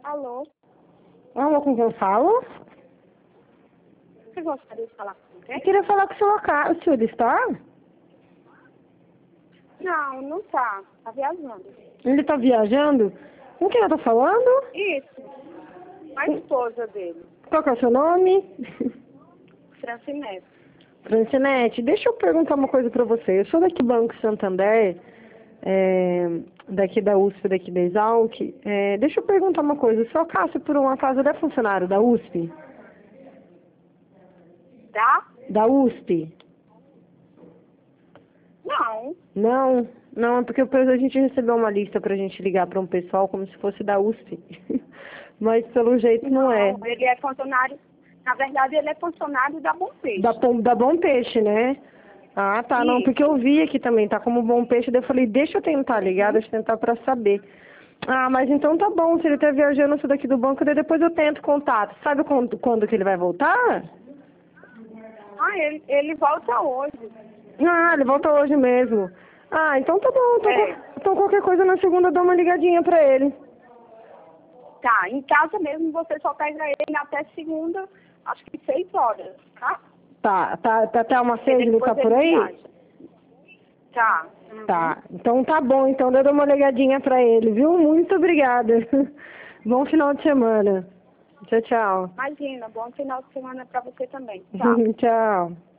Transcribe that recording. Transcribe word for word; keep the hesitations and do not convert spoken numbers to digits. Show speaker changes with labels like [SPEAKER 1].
[SPEAKER 1] Alô?
[SPEAKER 2] Alô, com quem eu falo?
[SPEAKER 1] Você gostaria de falar com
[SPEAKER 2] Eu
[SPEAKER 1] quem?
[SPEAKER 2] queria falar com o senhor Carlos. O senhor está?
[SPEAKER 1] Não, não tá. Tá viajando.
[SPEAKER 2] Ele está viajando? Com quem eu estou falando?
[SPEAKER 1] Isso. A esposa dele,
[SPEAKER 2] Qual que é o seu nome?
[SPEAKER 1] Francinete.
[SPEAKER 2] Francinete, deixa eu perguntar uma coisa para você. Eu sou daqui do Banco Santander, é, daqui da U S P, daqui da Exalc. É, deixa eu perguntar uma coisa. O senhor Cássio, por um acaso, ele é funcionário da U S P?
[SPEAKER 1] Tá?
[SPEAKER 2] Da U S P?
[SPEAKER 1] Não.
[SPEAKER 2] Não, não, é porque depois a gente recebeu uma lista pra gente ligar para um pessoal como se fosse da U S P. Mas pelo jeito não é.
[SPEAKER 1] Ele é funcionário. Na verdade, ele é funcionário da Bom Peixe.
[SPEAKER 2] Da, Pom- da Bom Peixe, né? Ah, tá, não,
[SPEAKER 1] Isso.
[SPEAKER 2] porque eu vi aqui também, tá como Bom Peixe, daí eu falei, deixa eu tentar ligar, deixa eu tentar pra saber. Ah, mas então tá bom, se ele tá viajando, eu sou daqui do banco, daí depois eu tento contato. Sabe quando, quando que ele vai voltar?
[SPEAKER 1] Ah, ele, ele volta hoje.
[SPEAKER 2] Ah, ele volta hoje mesmo. Ah, então tá bom, então,
[SPEAKER 1] É.
[SPEAKER 2] qual- então qualquer coisa na segunda eu dou uma ligadinha pra ele.
[SPEAKER 1] Tá, em casa mesmo você só pega ele até segunda, acho que seis horas, tá?
[SPEAKER 2] Tá, tá, tá até uma
[SPEAKER 1] Porque
[SPEAKER 2] seis, ele
[SPEAKER 1] depois
[SPEAKER 2] tá por aí?
[SPEAKER 1] viaja. Tá. Uhum.
[SPEAKER 2] Tá, então tá bom, então eu dou uma ligadinha pra ele, viu? Muito obrigada. Bom final de semana. Tchau, tchau.
[SPEAKER 1] Imagina, bom final de semana pra você também. Tchau.
[SPEAKER 2] Tchau.